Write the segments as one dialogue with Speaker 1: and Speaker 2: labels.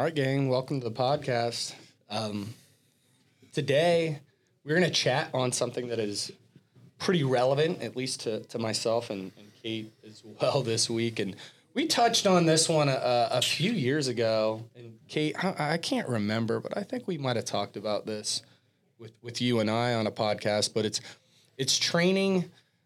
Speaker 1: All right, gang, welcome to the podcast. Today, we're going to chat on something that is pretty relevant, at least to myself and Kate as well this week. And we touched on this one a few years ago. And Kate, I can't remember, but I think we might have talked about this with you and I on a podcast. But it's training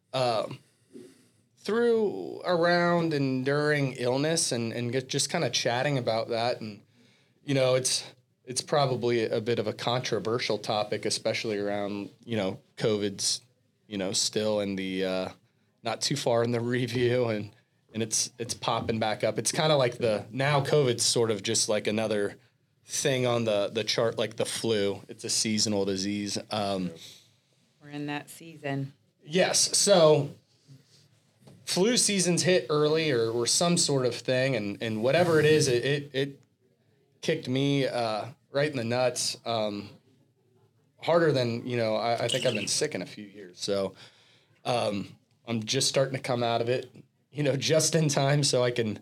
Speaker 1: through, around, and during illness, and just kind of chatting about that. And you know, it's probably a bit of a controversial topic, especially around, COVID's, still in the not too far in the review, and it's popping back up. It's kind of like now COVID's sort of just like another thing on the chart, like the flu. It's a seasonal disease.
Speaker 2: We're in that season.
Speaker 1: Yes. So flu seasons hit early or some sort of thing, and whatever it is, it kicked me right in the nuts, harder than, I think I've been sick in a few years. So I'm just starting to come out of it, just in time so I can,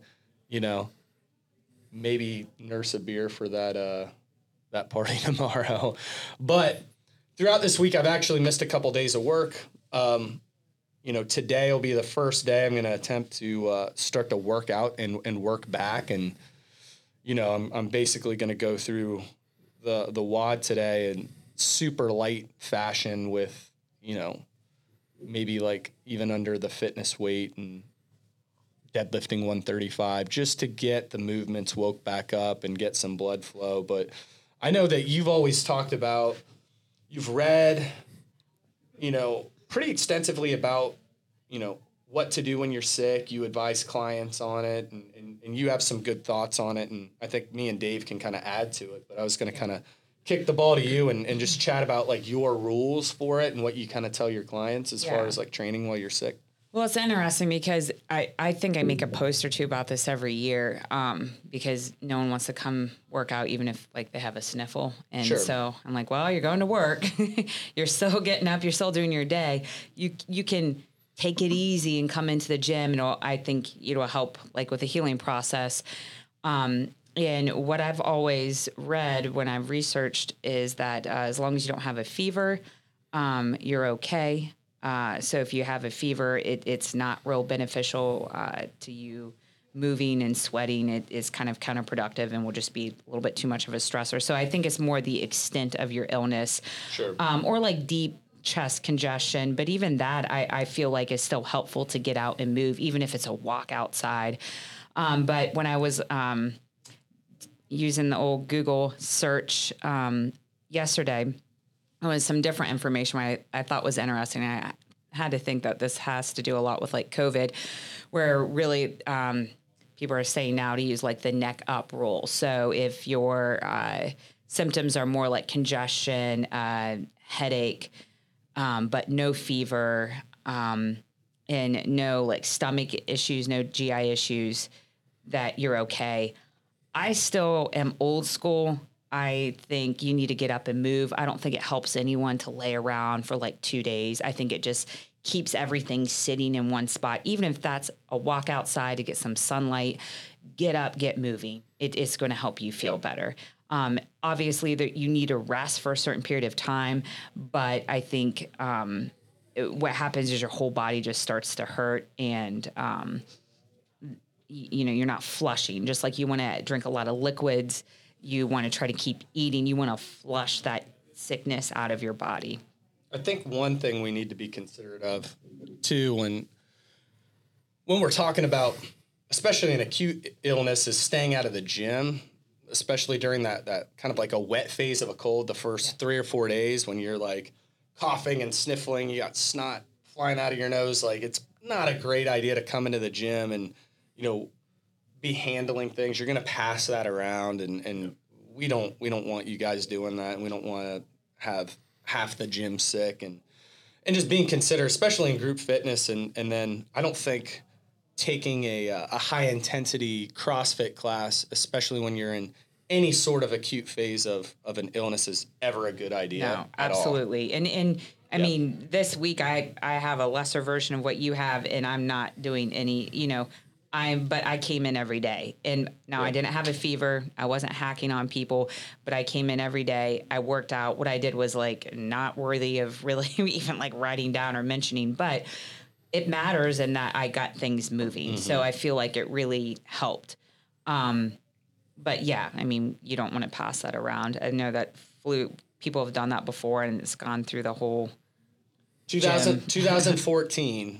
Speaker 1: maybe nurse a beer for that party tomorrow. But throughout this week, I've actually missed a couple days of work. Today will be the first day I'm going to attempt to start to work out and work back. And I'm basically going to go through the WOD today in super light fashion with, maybe like even under the fitness weight and deadlifting 135 just to get the movements woke back up and get some blood flow. But I know that you've always talked about, you've read, pretty extensively about, what to do when you're sick. You advise clients on it, and you have some good thoughts on it. And I think me and Dave can kind of add to it. But I was going to kind of kick the ball to you and just chat about like your rules for it and what you kind of tell your clients as far as like training while you're sick.
Speaker 2: Well, it's interesting because I think I make a post or two about this every year because no one wants to come work out even if like they have a sniffle. And so I'm like, well, you're going to work. You're still getting up. You're still doing your day. You can take it easy and come into the gym. And I think it'll help like with the healing process. And what I've always read when I've researched is that as long as you don't have a fever, you're okay. So if you have a fever, it's not real beneficial to you moving and sweating. It is kind of counterproductive and will just be a little bit too much of a stressor. So I think it's more the extent of your illness, or like deep chest congestion. But even that, I feel like is still helpful to get out and move, even if it's a walk outside. But when I was using the old Google search yesterday, there was some different information I thought was interesting. I had to think that this has to do a lot with like COVID, where really people are saying now to use like the neck up rule. So if your symptoms are more like congestion, headache, but no fever, and no like stomach issues, no GI issues, that you're okay. I still am old school. I think you need to get up and move. I don't think it helps anyone to lay around for like 2 days. I think it just keeps everything sitting in one spot. Even if that's a walk outside to get some sunlight, get up, get moving. It's going to help you feel better. Obviously, that you need to rest for a certain period of time, but I think what happens is your whole body just starts to hurt, and you're not flushing. Just like you want to drink a lot of liquids, you want to try to keep eating. You want to flush that sickness out of your body.
Speaker 1: I think one thing we need to be considerate of too when we're talking about, especially an acute illness, is staying out of the gym, especially during that kind of like a wet phase of a cold, the first 3 or 4 days when you're like coughing and sniffling, you got snot flying out of your nose. Like, it's not a great idea to come into the gym and, be handling things. You're going to pass that around, and we don't want you guys doing that. And we don't want to have half the gym sick, and just being considerate, especially in group fitness. And then I don't think taking a high intensity CrossFit class, especially when you're in any sort of acute phase of an illness, is ever a good idea.
Speaker 2: No, absolutely. And I mean, this week I have a lesser version of what you have, and I'm not doing any, But I came in every day. And now I didn't have a fever. I wasn't hacking on people, but I came in every day. I worked out. What I did was like not worthy of really even like writing down or mentioning, but it matters in that I got things moving. So I feel like it really helped. But yeah, I mean, you don't want to pass that around. I know that people have done that before and it's gone through the whole
Speaker 1: 2014.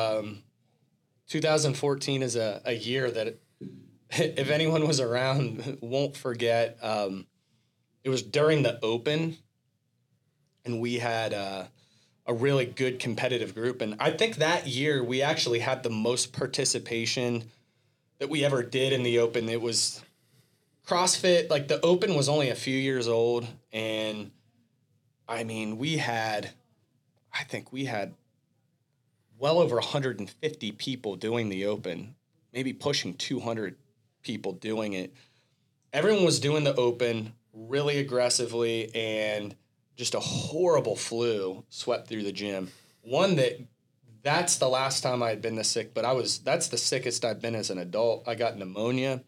Speaker 1: 2014 is a year that, if anyone was around, won't forget. It was during the Open, and we had a really good competitive group. And I think that year we actually had the most participation that we ever did in the Open. It was CrossFit. Like, the Open was only a few years old, and I mean, I think we had well over 150 people doing the Open, maybe pushing 200 people doing it. Everyone was doing the Open really aggressively, and just a horrible flu swept through the gym. That's the last time I had been this sick, but that's the sickest I've been as an adult. I got pneumonia.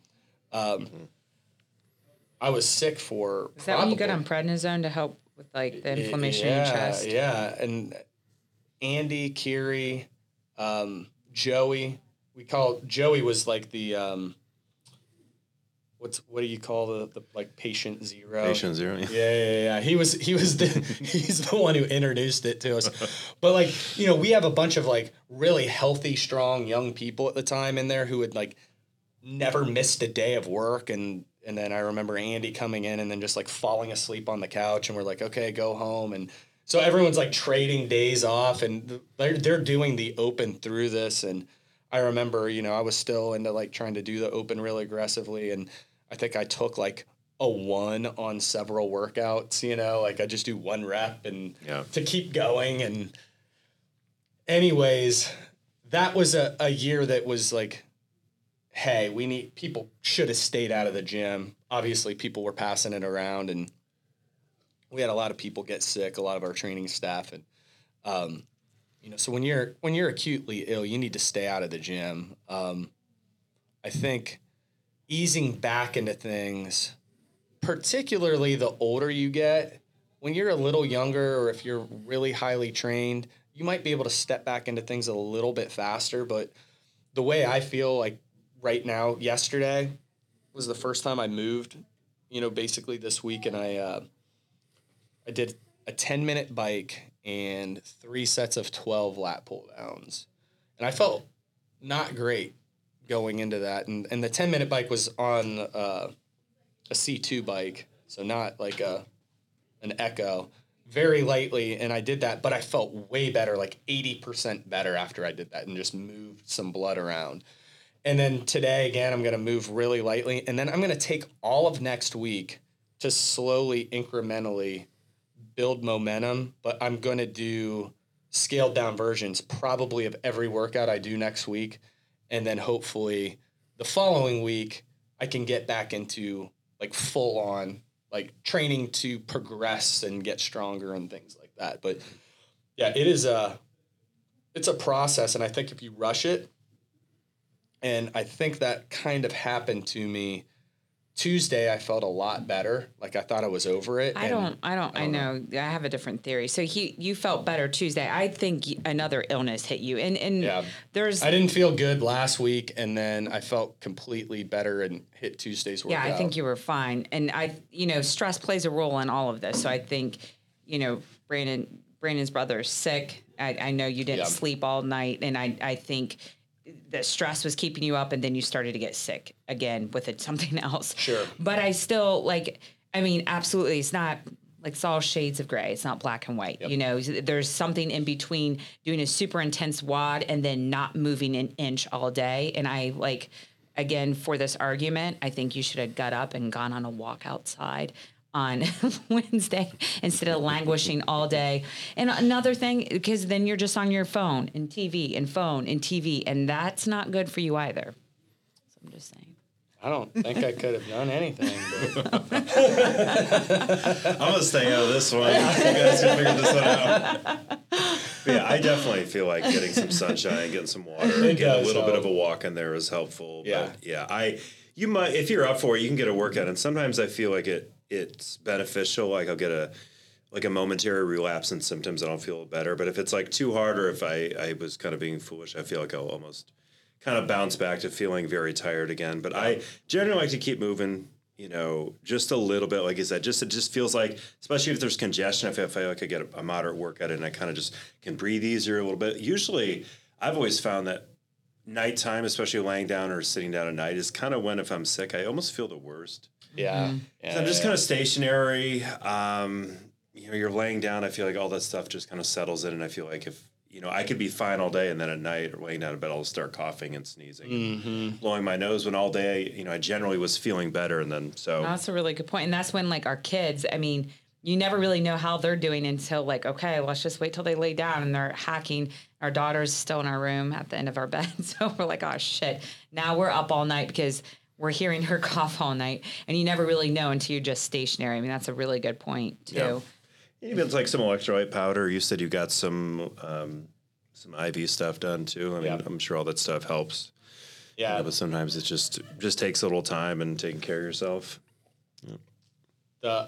Speaker 1: I was sick for
Speaker 2: Is that when you got on prednisone to help with like the inflammation in your chest?
Speaker 1: Yeah, and Andy, Kiri, Joey. Joey was like the what do you call the like patient zero?
Speaker 3: Patient zero.
Speaker 1: Yeah. He's the one who introduced it to us. But like, we have a bunch of like really healthy, strong young people at the time in there who had like never missed a day of work, and then I remember Andy coming in and then just like falling asleep on the couch, and we're like, okay, go home. And so everyone's like trading days off, and they're doing the Open through this. And I remember, I was still into like trying to do the Open really aggressively, and I think I took like a 1 on several workouts, like I just do 1 rep and to keep going. And anyways, that was a year that was like, hey, people should have stayed out of the gym. Obviously, people were passing it around, and we had a lot of people get sick, a lot of our training staff. And, so when you're acutely ill, you need to stay out of the gym. I think easing back into things, particularly the older you get, when you're a little younger, or if you're really highly trained, you might be able to step back into things a little bit faster. But the way I feel like right now, yesterday was the first time I moved, basically this week. And I did a 10-minute bike and 3 sets of 12 lat pull downs. And I felt not great going into that. And the 10-minute bike was on a C2 bike, so not like an Echo, very lightly. And I did that, but I felt way better, like 80% better after I did that, and just moved some blood around. And then today, again, I'm going to move really lightly. And then I'm going to take all of next week to slowly, incrementally build momentum. But I'm going to do scaled down versions probably of every workout I do next week. And then hopefully the following week, I can get back into like full on like training to progress and get stronger and things like that. But yeah, it's a process. And I think if you rush it, and I think that kind of happened to me Tuesday. I felt a lot better. Like, I thought I was over it.
Speaker 2: I know. I have a different theory. So you felt better Tuesday. I think another illness hit you. And
Speaker 1: I didn't feel good last week, and then I felt completely better and hit Tuesday's workout.
Speaker 2: Yeah, I think you were fine. And stress plays a role in all of this. So I think, Brandon's brother's sick. I know you didn't sleep all night, and I think the stress was keeping you up, and then you started to get sick again with something else.
Speaker 1: Sure.
Speaker 2: But I still absolutely. It's not like, it's all shades of gray. It's not black and white. Yep. There's something in between doing a super intense WOD and then not moving an inch all day. And again, for this argument, I think you should have got up and gone on a walk outside on Wednesday instead of languishing all day. And another thing, because then you're just on your phone and TV and phone and TV, and that's not good for you either. So I'm just saying.
Speaker 1: I don't think I could have done anything. But
Speaker 3: I'm going to stay out of this one. You guys can figure this one out. Yeah, I definitely feel like getting some sunshine, getting some water, getting a little bit of a walk in there is helpful.
Speaker 1: Yeah.
Speaker 3: But you might, if you're up for it, you can get a workout. And sometimes I feel like it's beneficial. Like I'll get a momentary relapse in symptoms and I'll feel better. But if it's like too hard, or if I was kind of being foolish, I feel like I'll almost kind of bounce back to feeling very tired again. But I generally like to keep moving, just a little bit. Like I said, it just feels like, especially if there's congestion, I feel like I get a moderate workout and I kind of just can breathe easier a little bit. Usually, I've always found that nighttime, especially laying down or sitting down at night, is kind of when, if I'm sick, I almost feel the worst.
Speaker 1: Yeah.
Speaker 3: So I'm just kind of stationary. You're laying down. I feel like all that stuff just kind of settles in, and I feel like if I could be fine all day, and then at night or laying down in bed, I'll start coughing and sneezing, and blowing my nose. When all day, I generally was feeling better, and then
Speaker 2: That's a really good point, and that's when like our kids. I mean, you never really know how they're doing until like, okay, let's just wait till they lay down and they're hacking. Our daughter's still in our room at the end of our bed, so we're like, oh shit, now we're up all night because we're hearing her cough all night, and you never really know until you're just stationary. I mean, that's a really good point too.
Speaker 3: Yeah. Even like some electrolyte powder. You said you got some IV stuff done too. I mean, I'm sure all that stuff helps.
Speaker 1: Yeah.
Speaker 3: But sometimes it just takes a little time and taking care of yourself.
Speaker 1: Yeah.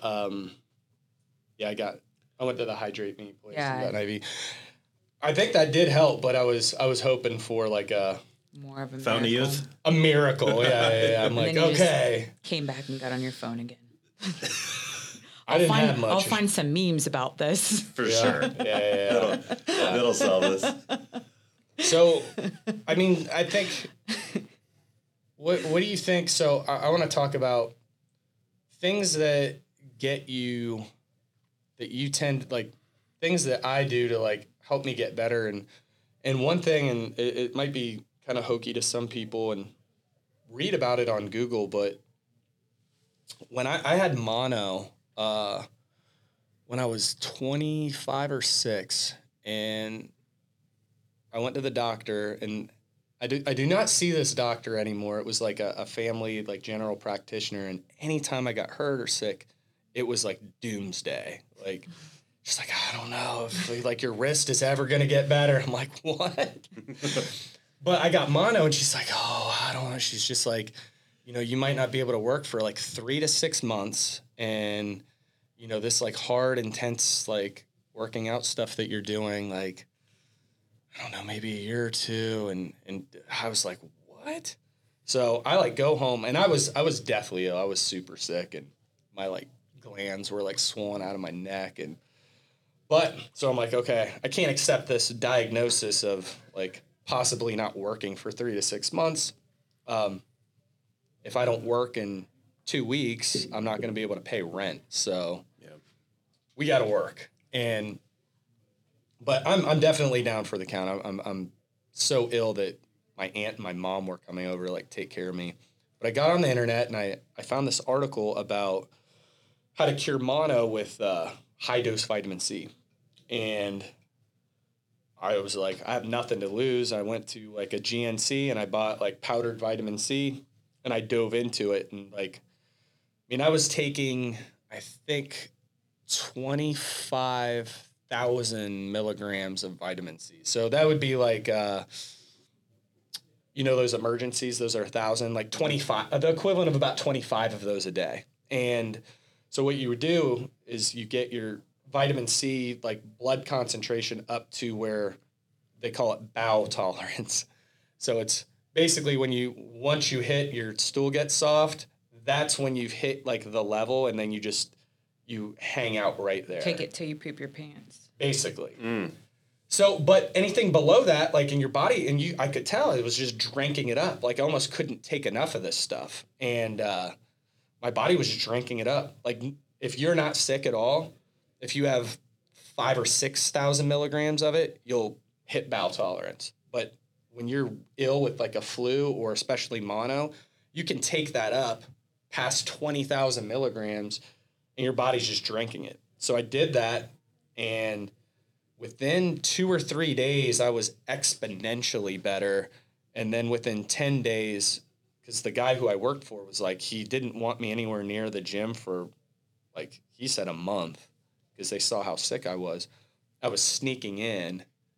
Speaker 1: I went to the Hydrate Me place and got an IV. I think that did help, but I was hoping for like
Speaker 2: more of a
Speaker 3: Fountain of Youth,
Speaker 1: a miracle. Yeah. I'm like, okay.
Speaker 2: Came back and got on your phone again.
Speaker 1: I didn't have much.
Speaker 2: I'll find some memes about this.
Speaker 3: For sure.
Speaker 1: Yeah.
Speaker 3: That'll solve this.
Speaker 1: So, I mean, I think, what do you think? So I want to talk about things that get you, that you tend, like, things that I do to, like, help me get better. And one thing, and it might be kind of hokey to some people and read about it on Google, but when I had mono, when I was 25 or 6, and I went to the doctor, and I do not see this doctor anymore. It was like a family, like, general practitioner, and anytime I got hurt or sick, it was like doomsday. Like, she's like, I don't know if like your wrist is ever gonna get better. I'm like, what? But I got mono, and she's like, oh, I don't know. She's just like, you might not be able to work for like 3 to 6 months, and this like hard, intense, like working out stuff that you're doing, like, I don't know, maybe a year or two. And I was like, what? So I like go home, and I was deathly ill. I was super sick, and my like glands were like swollen out of my neck. So I'm like, okay, I can't accept this diagnosis of like possibly not working for 3 to 6 months. If I don't work in 2 weeks, I'm not going to be able to pay rent. So we got to work. But I'm definitely down for the count. I'm so ill that my aunt and my mom were coming over to like take care of me. But I got on the internet, and I found this article about how to cure mono with high dose vitamin C. And I was like, I have nothing to lose. I went to like a GNC, and I bought like powdered vitamin C, and I dove into it. And like, I was taking, I think, 25,000 milligrams of vitamin C. So that would be like, those emergencies, those are 1,000, like 25, the equivalent of about 25 of those a day. And so what you would do is you get your vitamin C, like blood concentration, up to where they call it bowel tolerance. So it's basically once you hit, your stool gets soft, that's when you've hit like the level, and then you hang out right there.
Speaker 2: Take it till you poop your pants.
Speaker 1: Basically. So, but anything below that, like in your body, and I could tell it was just drinking it up. Like I almost couldn't take enough of this stuff. And my body was just drinking it up. Like if you're not sick at all, if you have 5,000 or 6,000 milligrams of it, you'll hit bowel tolerance. But when you're ill with like a flu or especially mono, you can take that up past 20,000 milligrams, and your body's just drinking it. So I did that, and within 2 or 3 days, I was exponentially better. And then within 10 days, because the guy who I worked for was like, he didn't want me anywhere near the gym for, like, he said a month, because they saw how sick I was sneaking in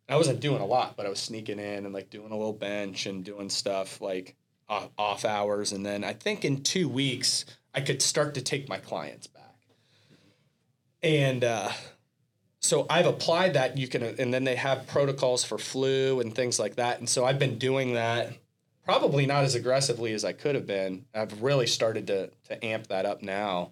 Speaker 1: I wasn't doing a lot, but I was sneaking in and like doing a little bench and doing stuff like off hours. And then I think in 2 weeks, I could start to take my clients back. And so I've applied that. And then they have protocols for flu and things like that. And so I've been doing that, probably not as aggressively as I could have been. I've really started to amp that up now.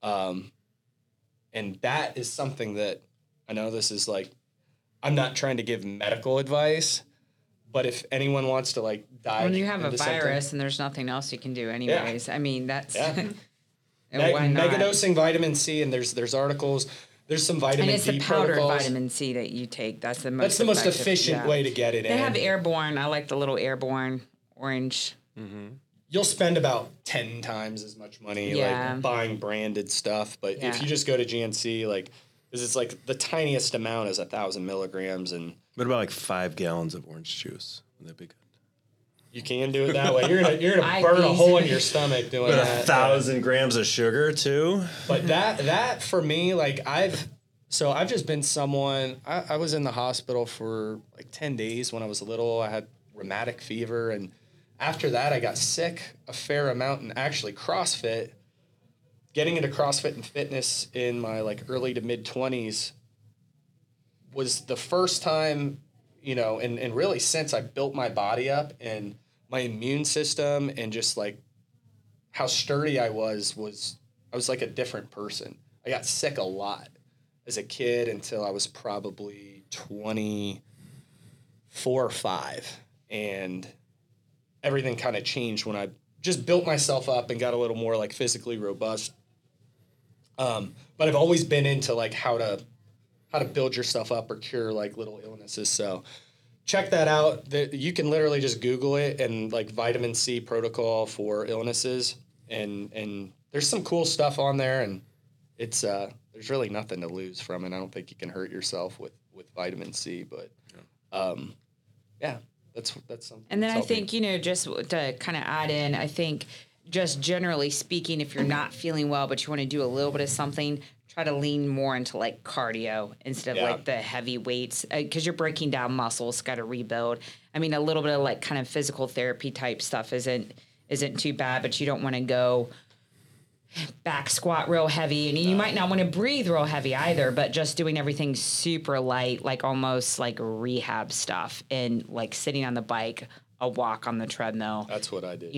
Speaker 1: And that is something that I know this is like, I'm not trying to give medical advice, but if anyone wants to like dive
Speaker 2: when you have a
Speaker 1: into
Speaker 2: virus
Speaker 1: something,
Speaker 2: and there's nothing else you can do anyways. I mean, that's
Speaker 1: Yeah.
Speaker 2: and why not?
Speaker 1: megadosing vitamin C, and there's articles. There's some vitamin
Speaker 2: And it's
Speaker 1: D
Speaker 2: the powdered
Speaker 1: protocols.
Speaker 2: vitamin C that you take. That's the most.
Speaker 1: That's the most
Speaker 2: effective,
Speaker 1: efficient way to get it in.
Speaker 2: They have airborne. I like the little airborne orange.
Speaker 1: You'll spend about 10 times as much money
Speaker 2: Yeah.
Speaker 1: like buying branded stuff, but
Speaker 2: Yeah.
Speaker 1: if you just go to GNC, like, because it's like the tiniest amount is 1,000 milligrams, and
Speaker 3: What about like 5 gallons of orange juice? Would that be good?
Speaker 1: you can do it that way. You're gonna
Speaker 2: I
Speaker 1: burn a
Speaker 2: think-
Speaker 1: hole in your stomach doing
Speaker 3: But
Speaker 1: that.
Speaker 3: 1,000 grams of sugar too?
Speaker 1: But that for me, like I've just been someone. I was in the hospital for like 10 days when I was little. I had rheumatic fever, and after that, I got sick a fair amount. And actually, CrossFit, getting into CrossFit and fitness in my like early to mid 20s, was the first time, and really since I built my body up and my immune system and just like how sturdy I was like a different person. I got sick a lot as a kid until I was probably 24 or 5. And everything kind of changed when I just built myself up and got a little more like physically robust. But I've always been into like how to build yourself up or cure like little illnesses. So check that out. You can literally just Google it and like vitamin C protocol for illnesses. And there's some cool stuff on there, and it's there's really nothing to lose from it. I don't think you can hurt yourself with vitamin C, but yeah, that's something.
Speaker 2: And then
Speaker 1: that's
Speaker 2: I
Speaker 1: helping.
Speaker 2: think, just to kind of add in, I think just generally speaking, if you're not feeling well, but you want to do a little bit of something, try to lean more into like cardio instead of
Speaker 1: Yeah.
Speaker 2: like the heavy weights, because you're breaking down muscles, got to rebuild. I mean, a little bit of like kind of physical therapy type stuff isn't too bad, but you don't want to go back squat real heavy, and you might not want to breathe real heavy either, but just doing everything super light, like almost like rehab stuff, and like sitting on the bike, a walk on the treadmill.
Speaker 1: That's what I did.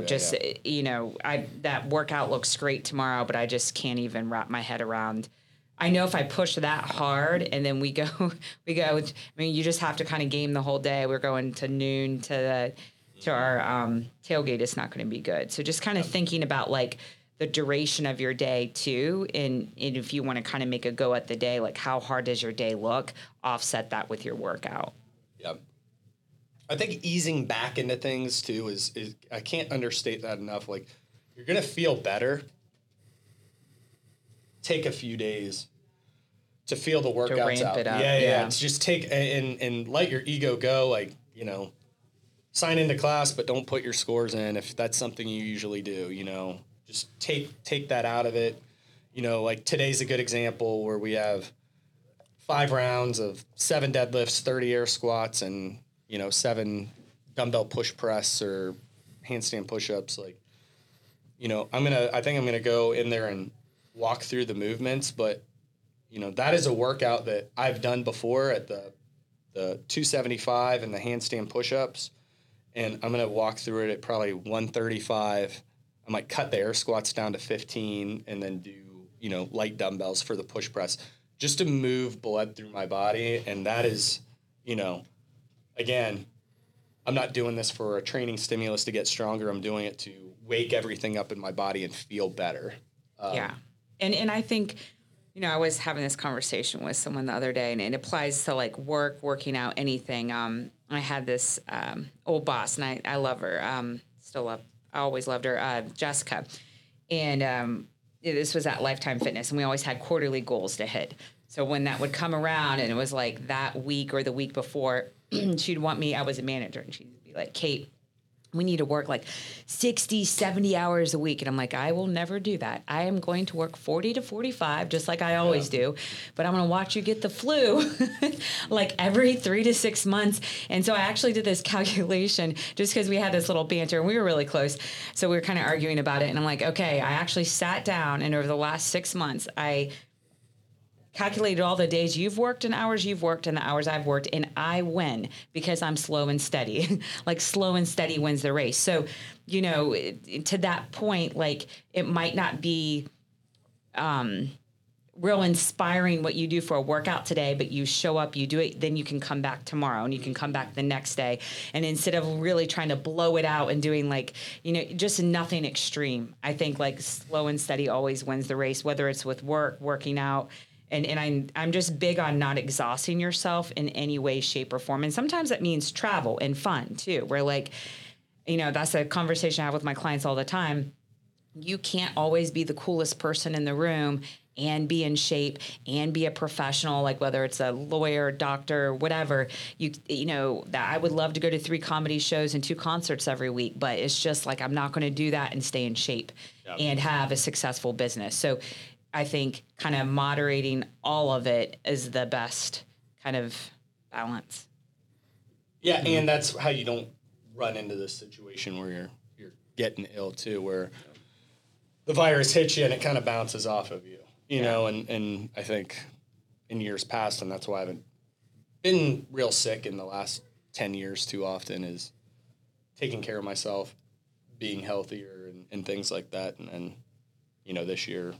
Speaker 2: That workout looks great tomorrow, but I just can't even wrap my head around. I know if I push that hard and then we go, I mean, you just have to kind of game the whole day. We're going to noon to our tailgate. It's not going to be good. So just kind of thinking about like the duration of your day too. And if you want to kind of make a go at the day, like how hard does your day look? Offset that with your workout.
Speaker 1: Yeah. I think easing back into things too is I can't understate that enough. Like, you're gonna feel better. Take a few days to feel the workouts
Speaker 2: ramp
Speaker 1: out.
Speaker 2: it up,
Speaker 1: Yeah.
Speaker 2: yeah.
Speaker 1: It's just take and let your ego go. Like, sign into class, but don't put your scores in if that's something you usually do. Just take that out of it. Like today's a good example where we have 5 rounds of 7 deadlifts, 30 air squats, and 7 dumbbell push press or handstand push-ups. Like, I think I'm gonna go in there and walk through the movements, but that is a workout that I've done before at the 275 and the handstand push-ups, and I'm gonna walk through it at probably 135. I might cut the air squats down to 15 and then do light dumbbells for the push press, just to move blood through my body. And that is, again, I'm not doing this for a training stimulus to get stronger. I'm doing it to wake everything up in my body and feel better.
Speaker 2: Yeah. And I think, I was having this conversation with someone the other day, and it applies to like working out, anything. I had this old boss, and I love her. I always loved her, Jessica. And this was at Lifetime Fitness, and we always had quarterly goals to hit. So when that would come around, and it was like that week or the week before, she'd want me, I was a manager, and she'd be like, Kate, we need to work like 60, 70 hours a week. And I'm like, I will never do that. I am going to work 40 to 45, just like I always do. But I'm going to watch you get the flu like every 3 to 6 months. And so I actually did this calculation just because we had this little banter and we were really close. So we were kind of arguing about it. And I'm like, okay, I actually sat down and over the last 6 months, I calculated all the days you've worked and hours you've worked and the hours I've worked, and I win because I'm slow and steady. Like slow and steady wins the race. So, you know, to that point, like it might not be real inspiring what you do for a workout today, but you show up, you do it, then you can come back tomorrow and you can come back the next day. And instead of really trying to blow it out and doing like, you know, just nothing extreme, I think like slow and steady always wins the race, whether it's with work, working out. And I'm just big on not exhausting yourself in any way, shape, or form. And sometimes that means travel and fun too. Where like, you know, that's a conversation I have with my clients all the time. You can't always be the coolest person in the room and be in shape and be a professional, like whether it's a lawyer, doctor, whatever. You know, that I would love to go to 3 comedy shows and 2 concerts every week, but it's just like I'm not going to do that and stay in shape and have a successful business. So I think kind of moderating all of it is the best kind of balance.
Speaker 1: Yeah, and that's how you don't run into this situation where you're getting ill too, where the virus hits you and it kind of bounces off of you, you know. And I think in years past, and that's why I haven't been real sick in the last 10 years too often, is taking care of myself, being healthier, and things like that. And then, you know, this year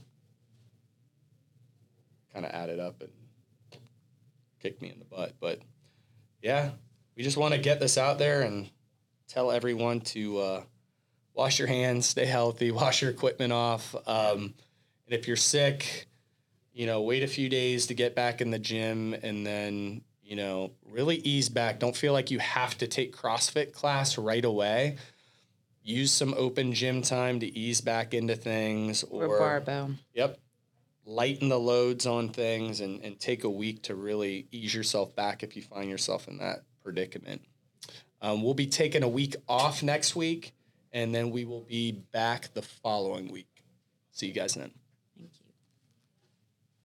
Speaker 1: kind of added up and kicked me in the butt. But yeah, we just want to get this out there and tell everyone to wash your hands, stay healthy, wash your equipment off. And if you're sick, you know, wait a few days to get back in the gym and then, you know, really ease back. Don't feel like you have to take CrossFit class right away. Use some open gym time to ease back into things.
Speaker 2: Or barbell.
Speaker 1: Yep. Lighten the loads on things and take a week to really ease yourself back if you find yourself in that predicament. We'll be taking a week off next week, and then we will be back the following week. See you guys then.